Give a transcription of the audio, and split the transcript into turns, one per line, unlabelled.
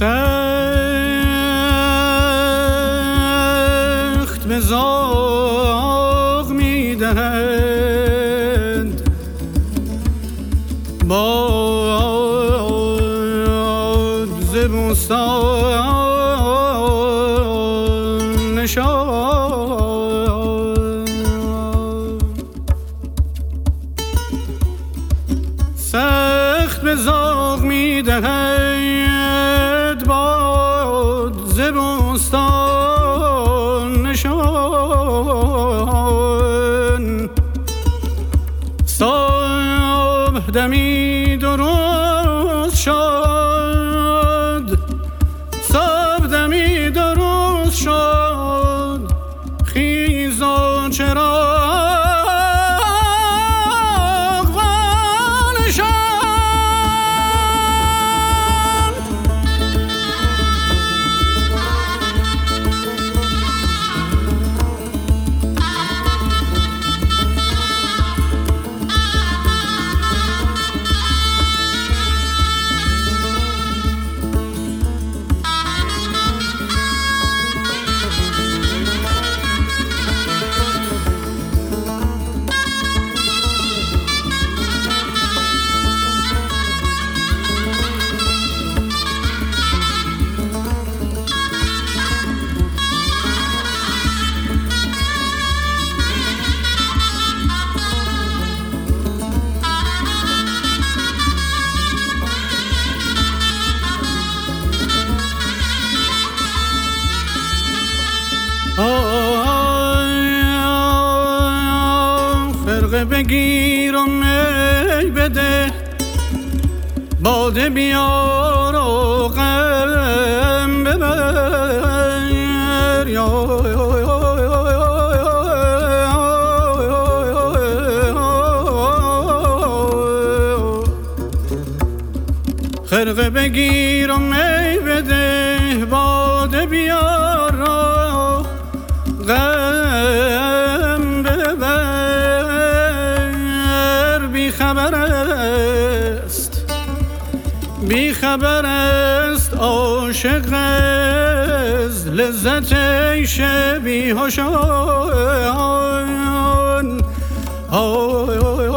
سخت به زاغ میدهند باد ز بوستان شاد. سخت به زاغ میدهد باد ز بوستان نشان. صبح دمی درست شد، صبح دمی درست شد، خیز و چراغ خرقه بگیر و می بده، باده بیار و غم ببر. خرقه بگیر و می بده، باده بیار و غم ببر. بی خبر است عاشق از لذت عیش بی هوشان.